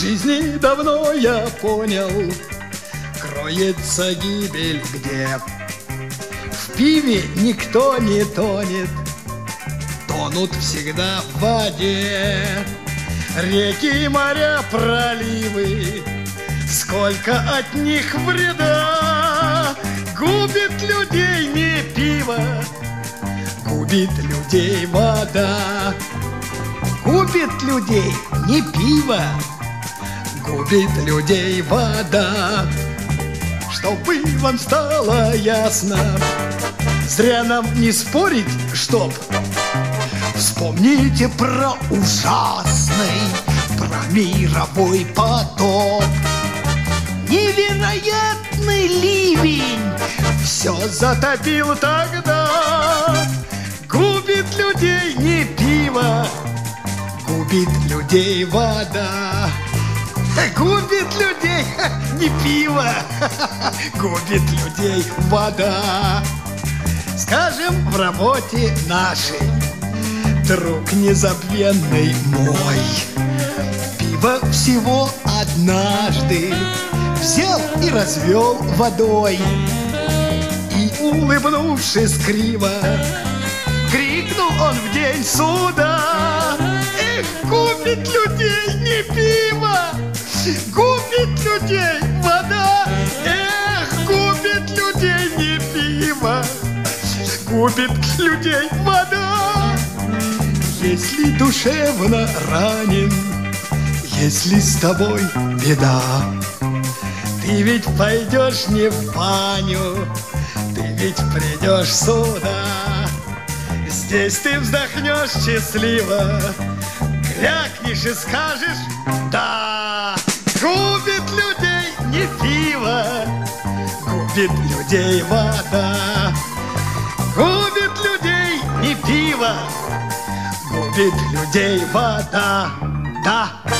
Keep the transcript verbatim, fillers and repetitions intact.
жизни давно я понял, кроется гибель где. В пиве никто не тонет, тонут всегда в воде. Реки, моря, проливы, сколько от них вреда. Губит людей не пиво, губит людей вода. Губит людей не пиво, губит людей вода. Чтобы вам стало ясно, зря нам не спорить, чтоб. Вспомните про ужасный, про мировой потоп. Невероятный ливень все затопил тогда. Губит людей не пиво, губит людей вода. Губит людей не пиво, губит людей вода. Скажем, в работе нашей, друг незабвенный мой, пиво всего однажды взял и развел водой. И, улыбнувшись криво, крикнул он в день суда: эх, губит людей не пиво, губит людей вода. Эх, губит людей не пиво, губит людей вода. Если душевно ранен, если с тобой беда, ты ведь пойдешь не в баню, ты ведь придешь сюда. Здесь ты вздохнешь счастливо, крякнешь и скажешь да. Губит людей не пиво, губит людей вода. Губит людей не пиво, губит людей вода. Да.